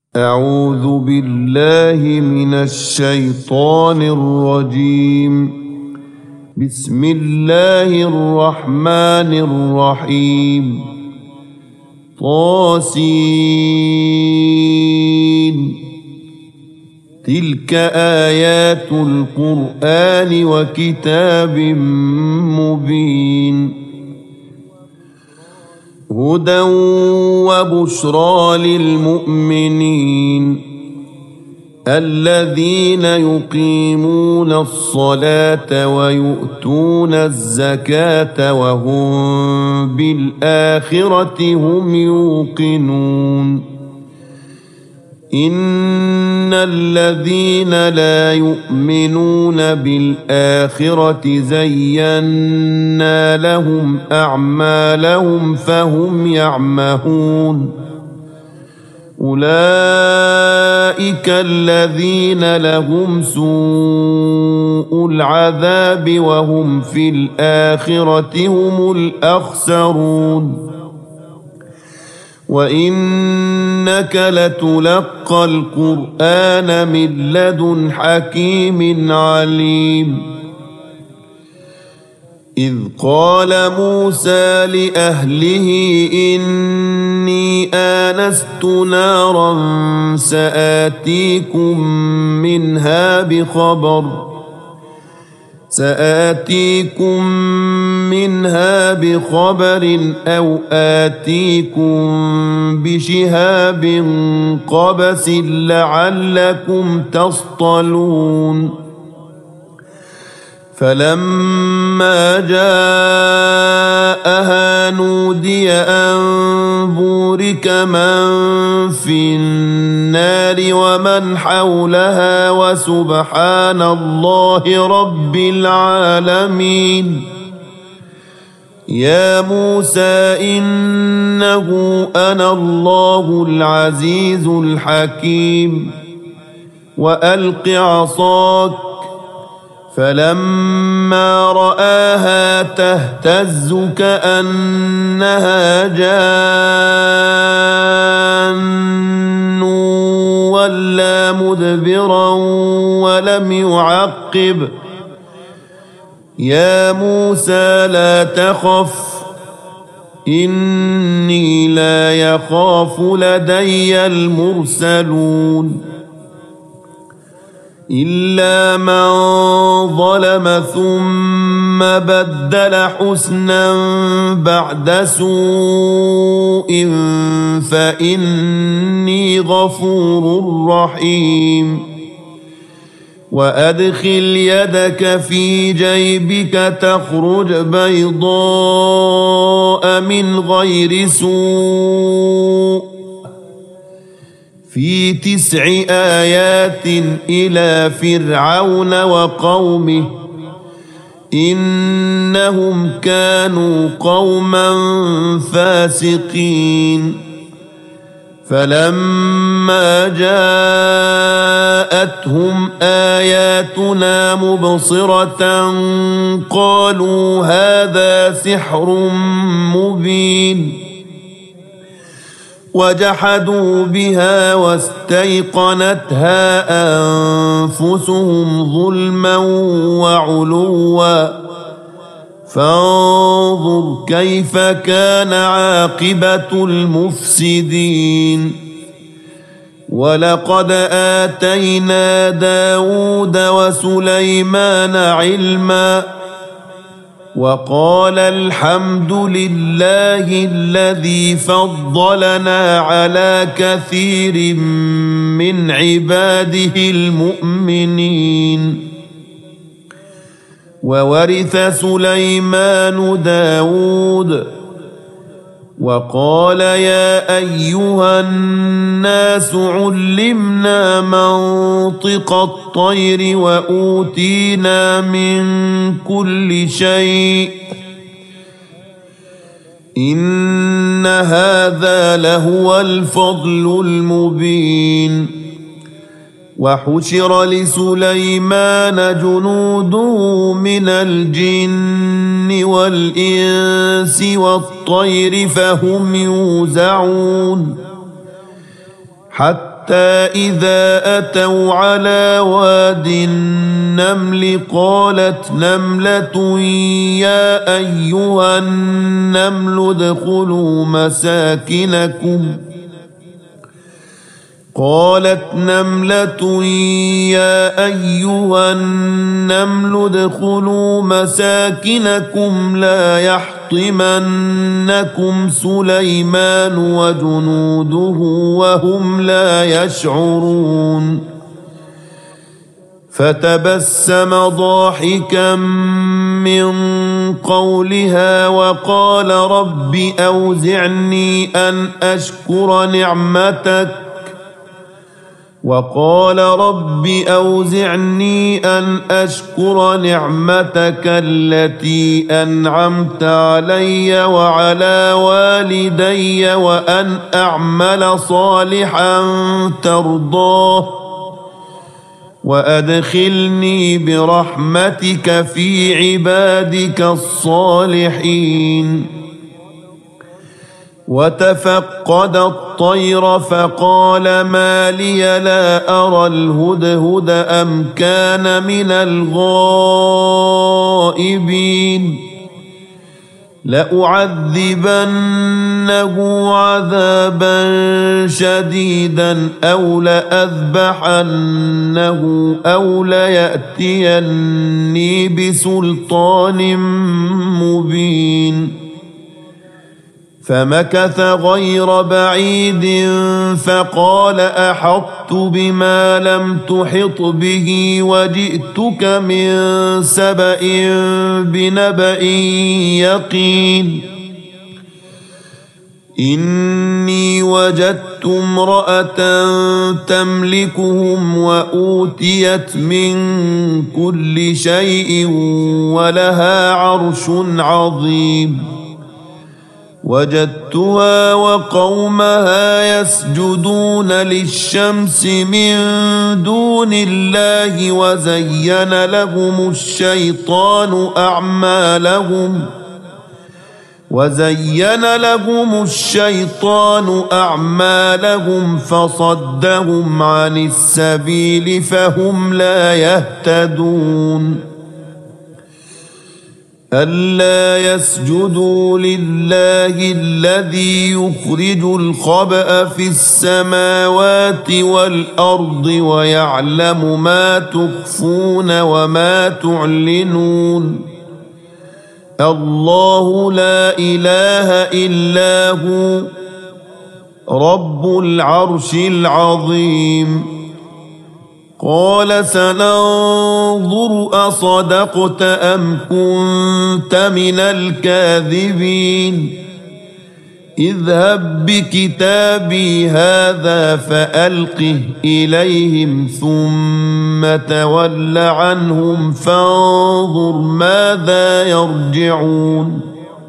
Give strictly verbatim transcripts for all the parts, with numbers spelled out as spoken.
أعوذ بالله من الشيطان الرجيم. بسم الله الرحمن الرحيم. طاسين. تلك آيات القرآن وكتاب مبين. هدى وبشرى للمؤمنين الذين يقيمون الصلاة ويؤتون الزكاة وهم بالآخرة هم يوقنون. إن الذين لا يؤمنون بالآخرة زينا لهم أعمالهم فهم يعمهون. أولئك الذين لهم سوء العذاب وهم في الآخرة هم الأخسرون. وإنك لتلقى القرآن من لدن حكيم عليم. إذ قال موسى لأهله إني آنست نارا سآتيكم منها بخبر سآتيكم منها بخبر أو آتيكم بشهاب قبس لعلكم تصطلون. فلما جاءها نودي أن بورك من في النار ومن حولها وسبحان الله رب العالمين. يا موسى إنه أنا الله العزيز الحكيم. وألق عصاك. فلما رآها تهتز كأنها جان ولا مدبرا ولم يعقب. يا موسى لا تخف إني لا يخاف لدي المرسلون. إلا من ظلم ثم بدل حسنا بعد سوء فإني غفور رحيم. وأدخل يدك في جيبك تخرج بيضاء من غير سوء في تسع آيات إلى فرعون وقومه إنهم كانوا قوما فاسقين. فلما جاءتهم آياتنا مبصرة قالوا هذا سحر مبين. وجحدوا بها واستيقنتها أنفسهم ظلما وعلوا فانظر كيف كان عاقبة المفسدين. ولقد آتينا داود وسليمان علما وقال الحمد لله الذي فضلنا على كثير من عباده المؤمنين. وورث سليمان داود وقال يا أيها الناس علمنا منطق الطير وأوتينا من كل شيء إن هذا لهو الفضل المبين. وحشر لسليمان جنوده من الجن والإنس والطير فهم يوزعون حتى إذا أتوا على واد النمل قالت نملة يا أيها النمل ادخلوا مساكنكم قالت نملة يا أيها النمل ادخلوا مساكنكم لا يحطمنكم سليمان وجنوده وهم لا يشعرون فتبسم ضاحكا من قولها وقال رب أوزعني أن أشكر نعمتك وقال رب أوزعني أن أشكر نعمتك التي أنعمت علي وعلى والدي وأن أعمل صالحا ترضاه وأدخلني برحمتك في عبادك الصالحين وتفقد الطير فقال ما لي لا أرى الهدهد أم كان من الغائبين لأعذبنه عذابا شديدا أو لأذبحنه أو ليأتيني بسلطان مبين فمكث غير بعيد فقال أحطت بما لم تحط به وجئتك من سبأ بنبأ يقين إني وجدت امرأة تملكهم وأوتيت من كل شيء ولها عرش عظيم وجدتها وقومها يسجدون للشمس من دون الله وزين لهم الشيطان أعمالهم وزين لهم الشيطان أعمالهم فصدهم عن السبيل فهم لا يهتدون ألا يسجدوا لله الذي يخرج الخبأ في السماوات والأرض ويعلم ما تخفون وما تعلنون الله لا إله إلا هو رب العرش العظيم قال سننظر أصدقت أم كنت من الكاذبين اذهب بكتابي هذا فألقه إليهم ثم تول عنهم فانظر ماذا يرجعون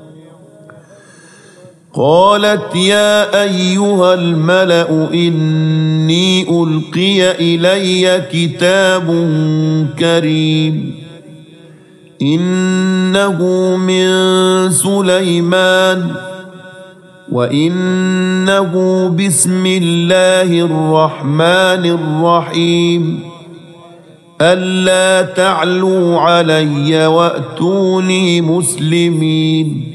قالت يا أيها الملأ إني ألقي إلي كتاب كريم إنه من سليمان وإنه بسم الله الرحمن الرحيم ألا تعلوا علي وأتوني مسلمين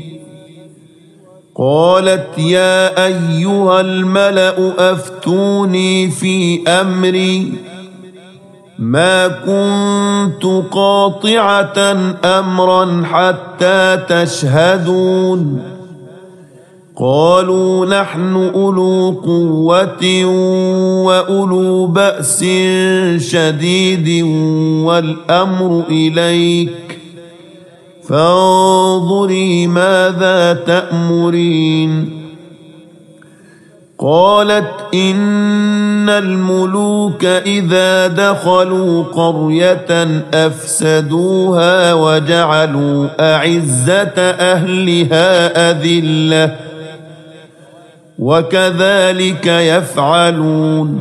قالت يا أيها الملأ أفتوني في أمري ما كنت قاطعة أمرا حتى تشهدون قالوا نحن أولو قوة وأولو بأس شديد والأمر إليك فانظري ماذا تأمرين قالت إن الملوك إذا دخلوا قرية أفسدوها وجعلوا أعزة أهلها أذلة وكذلك يفعلون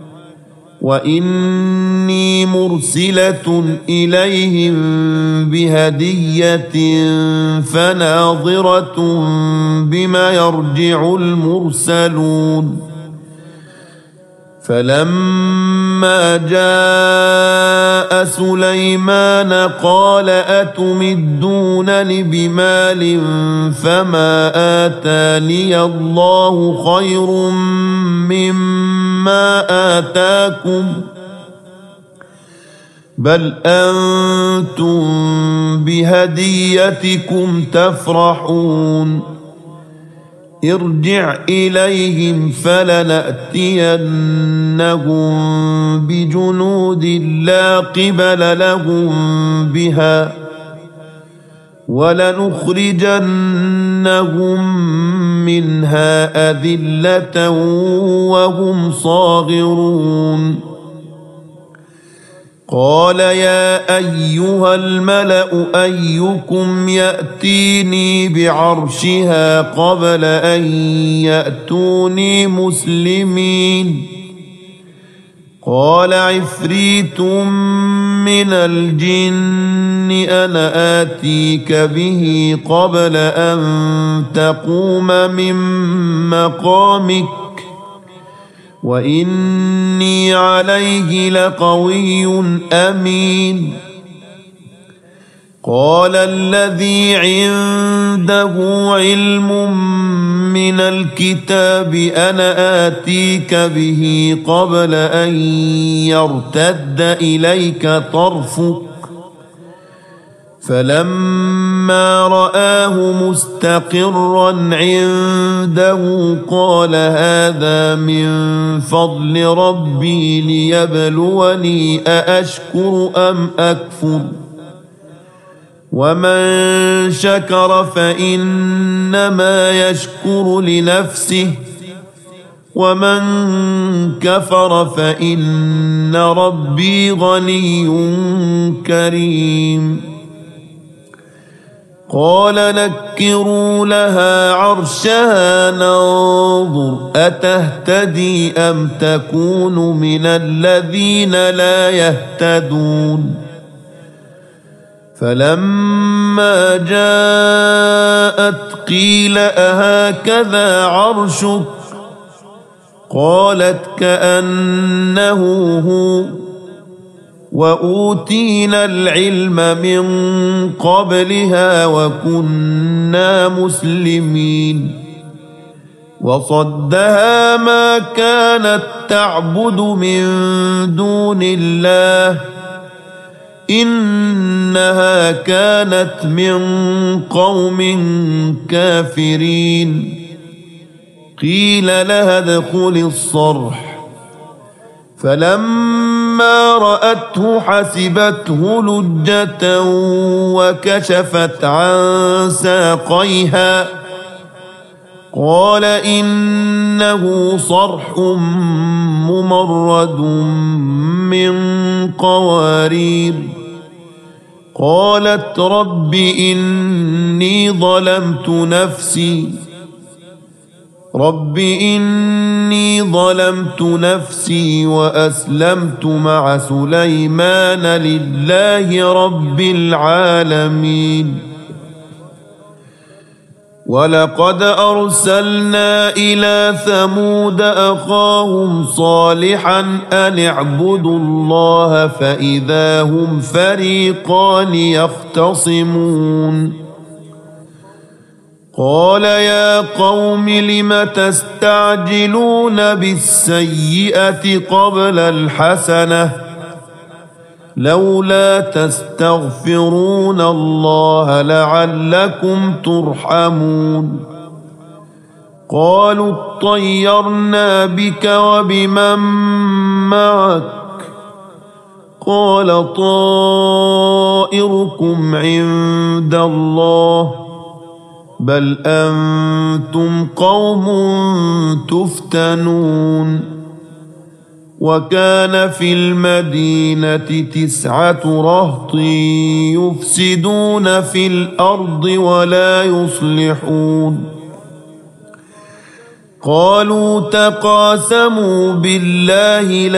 وإني مرسلة إليهم بهدية فناظرة بما يرجع المرسلون فلما جاء سليمان قال أتمدونني بمال فما آتاني الله خير مما آتاكم بل أنتم بهديتكم تفرحون ارجع إليهم فلنأتينهم بجنود لا قبل لهم بها ولنخرجنهم منها أذلة وهم صاغرون قال يا أيها الملأ أيكم يأتيني بعرشها قبل أن يأتوني مسلمين قال عفريت من الجن أنا آتيك به قبل أن تقوم من مقامك وإني عليه لقوي أمين قال الذي عنده علم من الكتاب أنا آتيك به قبل أن يرتد إليك طرفك فلما رآه مستقرا عنده قال هذا من فضل ربي ليبلوني أأشكر أم أكفر ومن شكر فإنما يشكر لنفسه ومن كفر فإن ربي غني كريم قال نكروا لها عرشها ننظر أتهتدي أم تكون من الذين لا يهتدون فلما جاءت قيل أهكذا عرشك قالت كأنه هو وأوتينا العلم من قبلها وكنا مسلمين وصدها ما كانت تعبد من دون الله إنها كانت من قوم كافرين قيل لها ادخل الصرح فلما رأته حسبته لجة وكشفت عن ساقيها قال إنه صرح ممرد من قوارير قالت رب إني ظلمت نفسي رب إني ظلمت نفسي وأسلمت مع سليمان لله رب العالمين ولقد أرسلنا إلى ثمود أخاهم صالحا أن اعبدوا الله فإذا هم فريقان يختصمون قال يا قوم لم تستعجلون بالسيئة قبل الحسنة لولا تستغفرون الله لعلكم ترحمون قالوا اطيرنا بك وبمن معك قال طائركم عند الله بل أنتم قوم تفتنون وكان في المدينة تسعة رهط يفسدون في الأرض ولا يصلحون قالوا تقاسموا بالله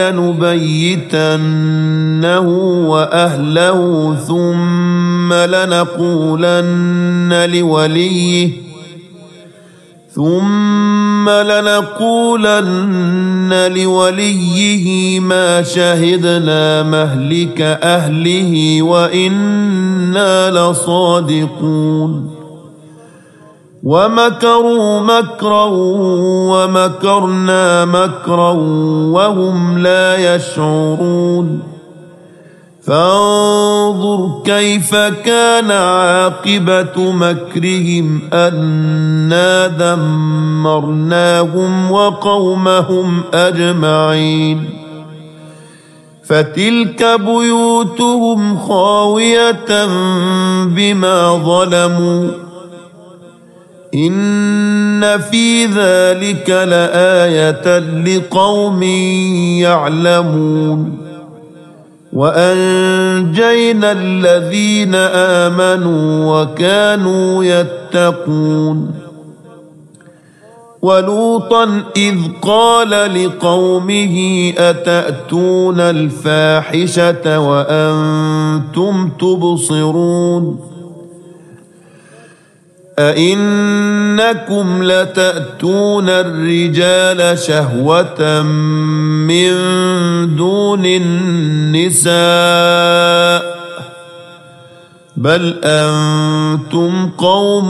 لنبيتنه وأهله ثم لنقولن لوليه ثم لنقولن لوليه ما شهدنا مهلك أهله وإنا لصادقون ومكروا مكرا ومكرنا مكرا وهم لا يشعرون فانظر كيف كان عاقبة مكرهم أنا دمرناهم وقومهم أجمعين فتلك بيوتهم خاوية بما ظلموا إن في ذلك لآية لقوم يعلمون وأنجينا الذين آمنوا وكانوا يتقون ولوطا إذ قال لقومه أتأتون الفاحشة وأنتم تبصرون أئنكم لتأتون الرجال شهوة من دون النساء بل أنتم قوم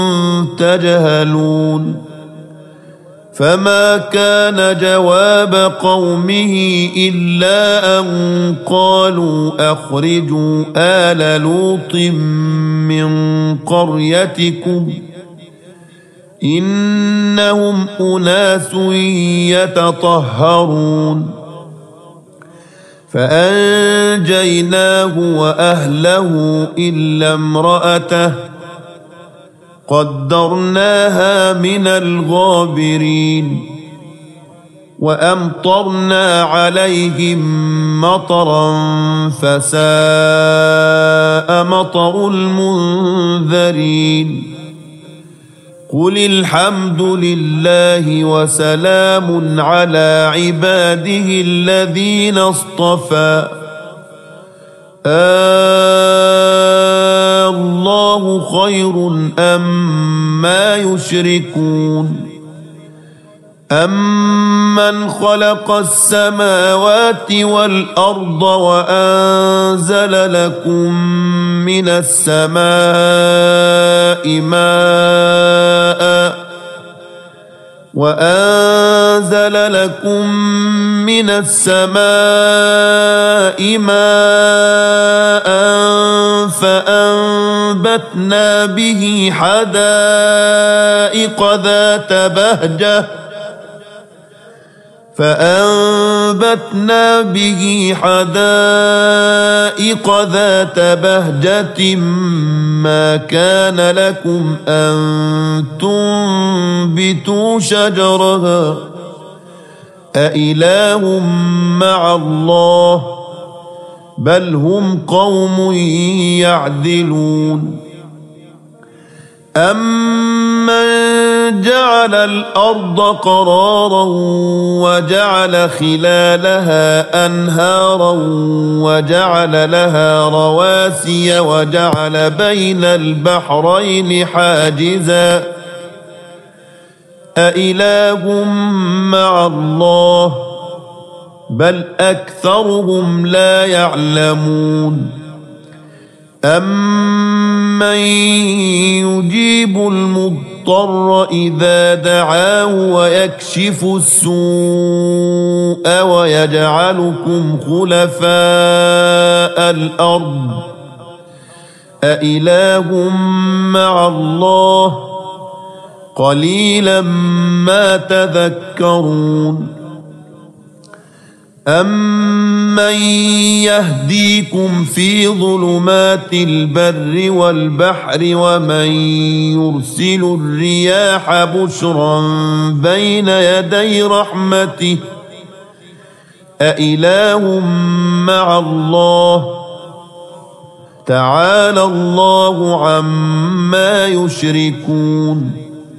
تجهلون فما كان جواب قومه إلا أن قالوا أخرجوا آل لوط من قريتكم إنهم أناس يتطهرون فأنجيناه وأهله إلا امرأته قدرناها من الغابرين وأمطرنا عليهم مطرا فساء مطر المنذرين قل الحمد لله وسلام على عباده الذين اصطفى آه الله خير أما يشركون أمن خلق السماوات والأرض وأنزل لكم من السماء ماء وأنزل لكم من السماء ماء فأنبتنا به حدائق ذات بهجة فأنبتنا به حدائق ذات بهجة ما كان لكم أن تنبتوا شجرها أإله مع الله بل هم قوم يعدلون أمن جعل الأرض قرارا وجعل خلالها أنهارا وجعل لها رواسي وجعل بين البحرين حاجزا أإله مع الله بل أكثرهم لا يعلمون أمن يجيب المضطر إذا دعاه ويكشف السوء ويجعلكم خلفاء الأرض أإله مع الله قليلا ما تذكرون أمن يهديكم في ظلمات البر والبحر ومن يرسل الرياح بشرا بين يدي رحمته أإله مع الله تعالى الله عما يشركون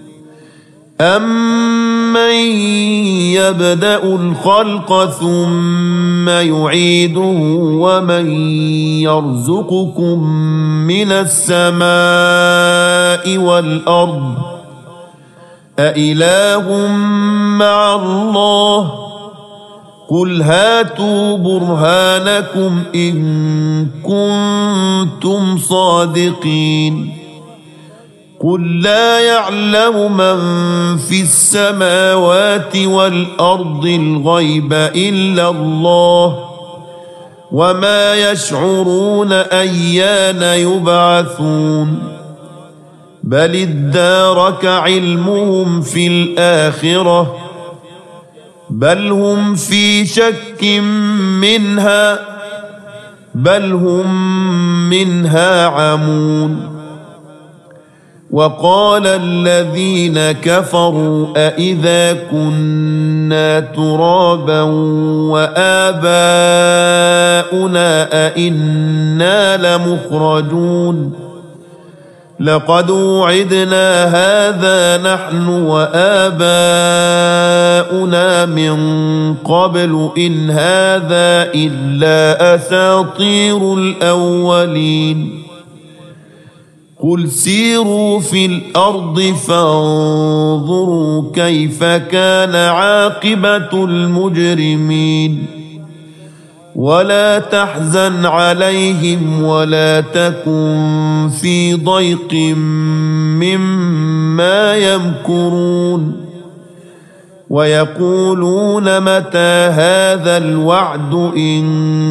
أمن يبدأ الخلق ثم يعيده ومن يرزقكم من السماء والأرض أإله مع الله قل هاتوا برهانكم إن كنتم صادقين قل لا يعلم من في السماوات والأرض الغيب إلا الله وما يشعرون أيان يبعثون بل ادارك علمهم في الآخرة بل هم في شك منها بل هم منها عمون وقال الذين كفروا أإذا كنا ترابا وآباؤنا أإنا لمخرجون لقد وعدنا هذا نحن وآباؤنا من قبل إن هذا إلا أساطير الأولين قل سيروا في الأرض فانظروا كيف كان عاقبة المجرمين ولا تحزن عليهم ولا تكن في ضيق مما يمكرون ويقولون متى هذا الوعد إن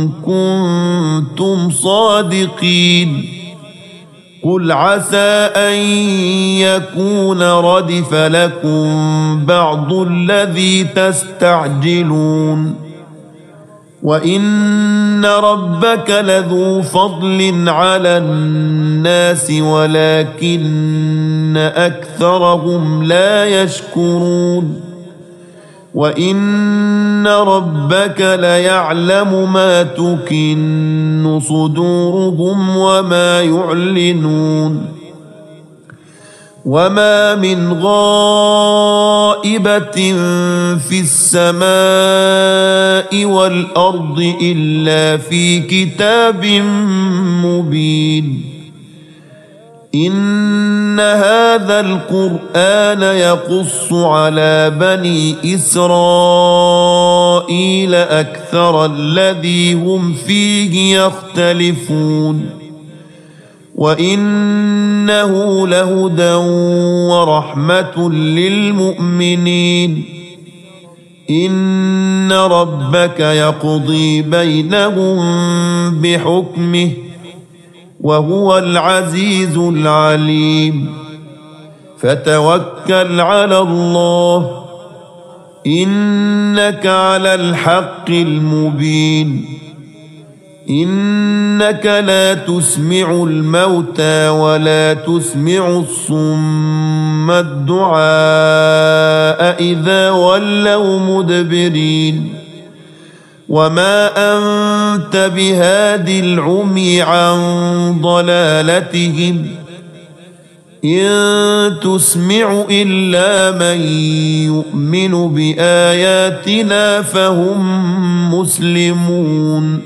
كنتم صادقين قل عسى أن يكون ردف لكم بعض الذي تستعجلون وإن ربك لذو فضل على الناس ولكن أكثرهم لا يشكرون وإن ربك ليعلم ما تكن صدورهم وما يعلنون وما من غائبة في السماء والأرض إلا في كتاب مبين إن هذا القرآن يقص على بني إسرائيل أكثر الذي هم فيه يختلفون وإنه لهدى ورحمة للمؤمنين إن ربك يقضي بينهم بحكمه وهو العزيز العليم فتوكل على الله إنك على الحق المبين إنك لا تسمع الموتى ولا تسمع الصم الدعاء إذا ولوا مدبرين وما أنت بهاد العمي عن ضلالتهم إن تسمع إلا من يؤمن بآياتنا فهم مسلمون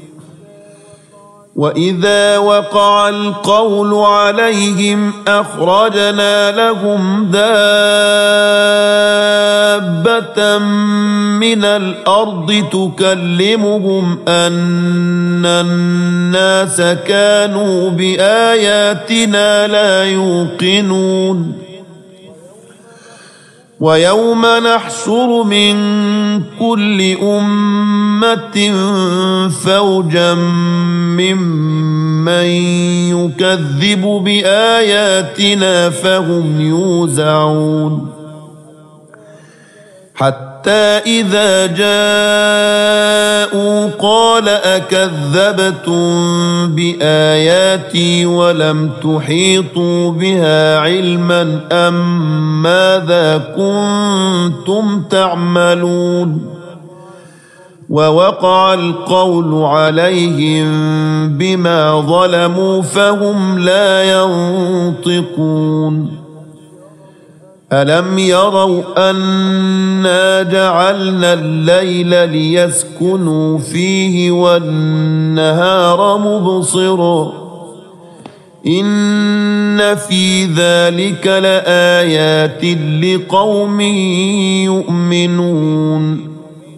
وإذا وقع القول عليهم أخرجنا لهم دابة من الأرض تكلمهم أن الناس كانوا بآياتنا لا يوقنون ويوم نحشر من كل أمة فوجا ممن يكذب بآياتنا فهم يوزعون حتى إذا جاءوا قال أكذبتم بآياتي ولم تحيطوا بها علما أم ماذا كنتم تعملون ووقع القول عليهم بما ظلموا فهم لا ينطقون ألم يروا أنا جعلنا الليل ليسكنوا فيه والنهار مبصرا إن في ذلك لآيات لقوم يؤمنون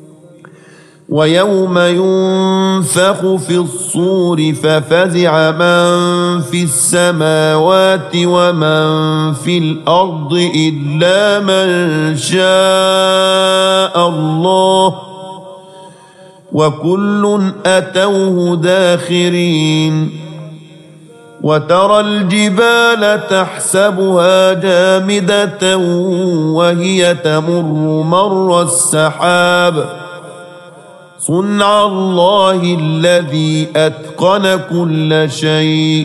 ويوم ينفخ في الصور ففزع من في السماوات ومن في الأرض إلا من شاء الله وكل أتوه داخرين وترى الجبال تحسبها جامدة وهي تمر مر السحاب صنع الله الذي أتقن كل شيء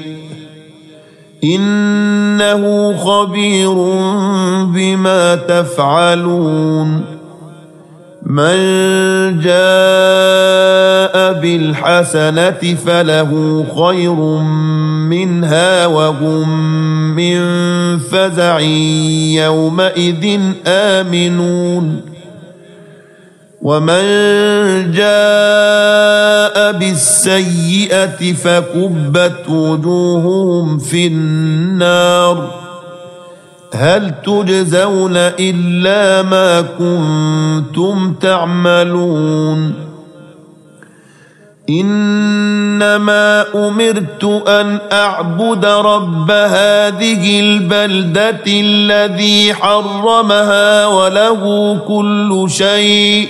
إنه خبير بما تفعلون من جاء بالحسنة فله خير منها وهم من فزع يومئذ آمنون ومن جاء بالسيئة فكبت وجوههم في النار هل تجزون إلا ما كنتم تعملون إنما أمرت أن أعبد رب هذه البلدة الذي حرمها وله كل شيء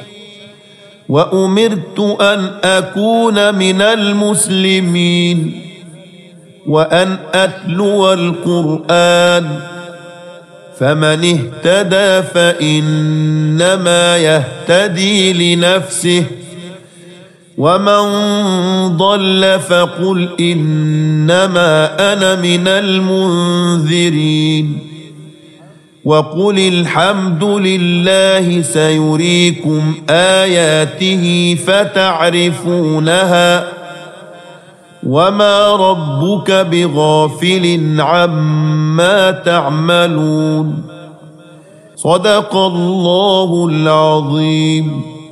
وأمرت أن أكون من المسلمين وأن أتلو القرآن فمن اهتدى فإنما يهتدي لنفسه ومن ضل فقل إنما أنا من المنذرين وقل الحمد لله سيريكم آياته فتعرفونها وما ربك بغافل عما تعملون صدق الله العظيم.